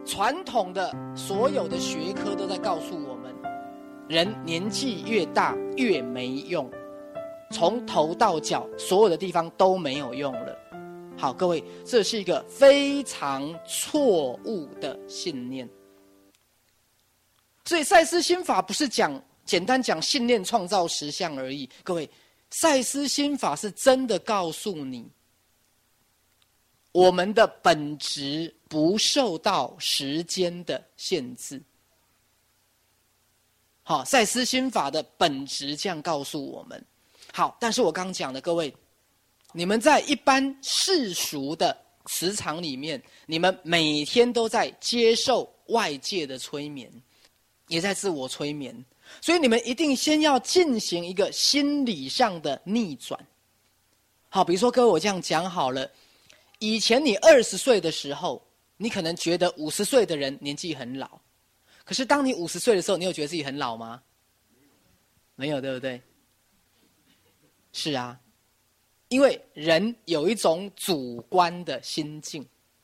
传统的所有的学科都在告诉我们，人年纪越大越没用，从头到脚所有的地方都没有用了。好，各位，这是一个非常错误的信念。所以赛斯心法不是简单讲信念创造实相而已，各位，赛斯心法是真的告诉你，我们的本质不受到时间的限制。好，赛斯心法的本质这样告诉我们。好，但是我刚讲的，各位，你们在一般世俗的磁场里面，你们每天都在接受外界的催眠，也在自我催眠，所以你们一定先要进行一个心理上的逆转。好，比如说各位，我这样讲好了，以前你20岁的时候，你可能觉得50岁的人年纪很老，可是当你50岁的时候，你有觉得自己很老吗？没有，对不对？是啊，因为人有一种主观的心境，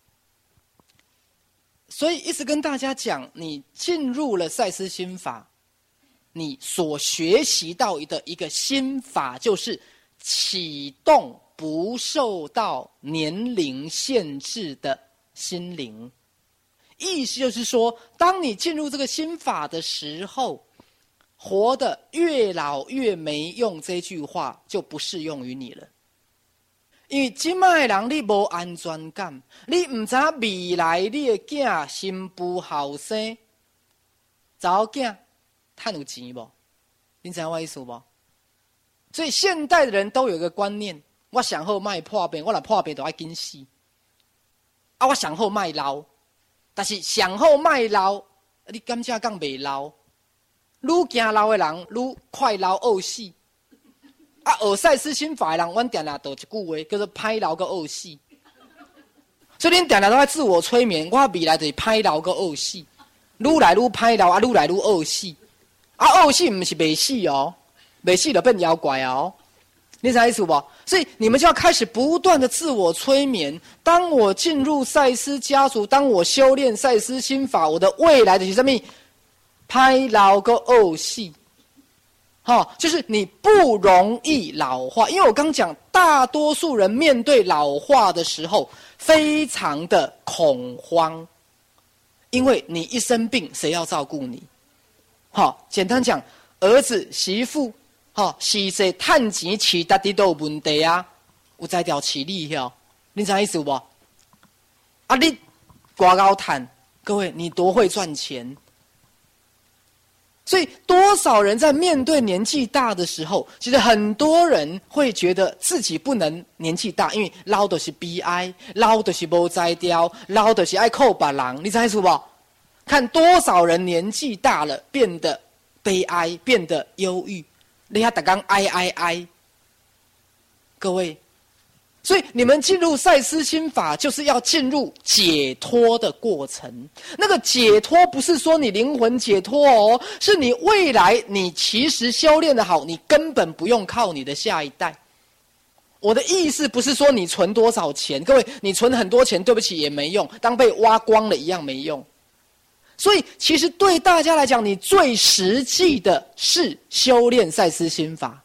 所以一直跟大家讲，你进入了赛斯心法，你所学习到的一个心法，就是启动不受到年龄限制的心灵。意思就是说，当你进入这个心法的时候，活得越老越没用这句话就不适用于你了。因为现在的人你没安全感，你不知道未来你的囝新妇后生查某囝赚有钱不？你知道我意思不？所以现代的人都有一个观念，我想好卖破病，我若破病就要紧死。我想好卖老，但是想好卖老，你感觉讲袂老？愈惊老的人愈快老饿死。学赛斯心法的人，阮常常就一句话，叫做歹老个饿死。所以恁常常都在自我催眠，我未来就是歹老个饿死，愈来愈歹老，愈来愈饿死。饿死不是袂死哦，袂死就变妖怪哦。你知道意思不？所以你们就要开始不断的自我催眠。当我进入赛斯家族，当我修炼赛斯心法，我的未来就是什么？歹老个饿死。就是你不容易老化，因为我刚讲，大多数人面对老化的时候非常的恐慌，因为你一生病，谁要照顾你？简单讲，儿子媳妇，是谁赚钱饲家己都有问题啊？有在调饲你哟，你知道意思不？你多高赚？各位，你多会赚钱？所以多少人在面对年纪大的时候，其实很多人会觉得自己不能年纪大，因为老就是悲哀，老就是无才调，老就是爱靠别人，你知道不？看多少人年纪大了变得悲哀，变得忧郁，你看大家哀，各位。所以你们进入赛斯心法，就是要进入解脱的过程。那个解脱不是说你灵魂解脱哦，是你未来你其实修炼的好，你根本不用靠你的下一代。我的意思不是说你存多少钱，各位，你存很多钱，对不起也没用，当被挖光了一样没用。所以其实对大家来讲，你最实际的是修炼赛斯心法。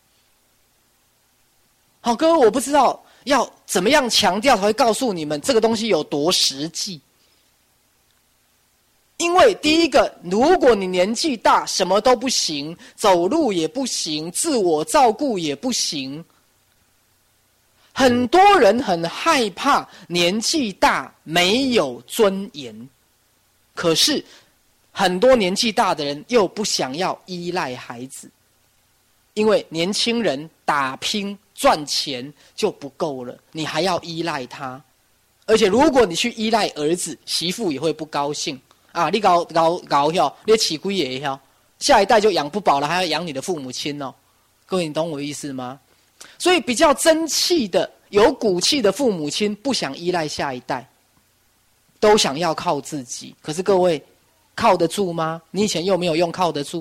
好，各位，我不知道要怎么样强调才会告诉你们这个东西有多实际。因为第一个，如果你年纪大，什么都不行，走路也不行，自我照顾也不行，很多人很害怕年纪大没有尊严，可是很多年纪大的人又不想要依赖孩子，因为年轻人打拼赚钱就不够了，你还要依赖他，而且如果你去依赖儿子，媳妇也会不高兴啊！你搞你起龟也要，下一代就养不饱了，还要养你的父母亲哦。各位，你懂我意思吗？所以比较争气的、有骨气的父母亲不想依赖下一代，都想要靠自己。可是各位，靠得住吗？你以前又没有用靠得住，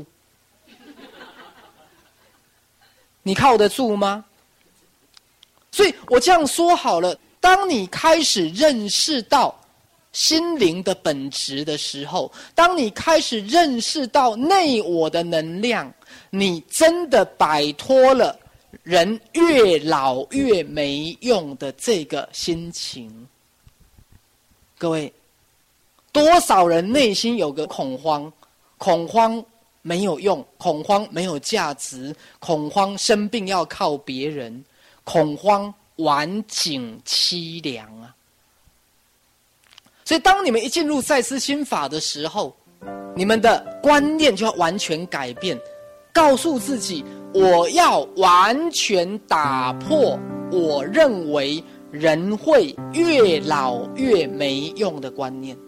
你靠得住吗？所以我这样说好了，当你开始认识到心灵的本质的时候，当你开始认识到内我的能量，你真的摆脱了人越老越没用的这个心情。各位，多少人内心有个恐慌，恐慌没有用，恐慌没有价值，恐慌生病要靠别人，恐慌晚景凄凉啊！所以当你们一进入赛斯心法的时候，你们的观念就要完全改变，告诉自己，我要完全打破我认为人会越老越没用的观念。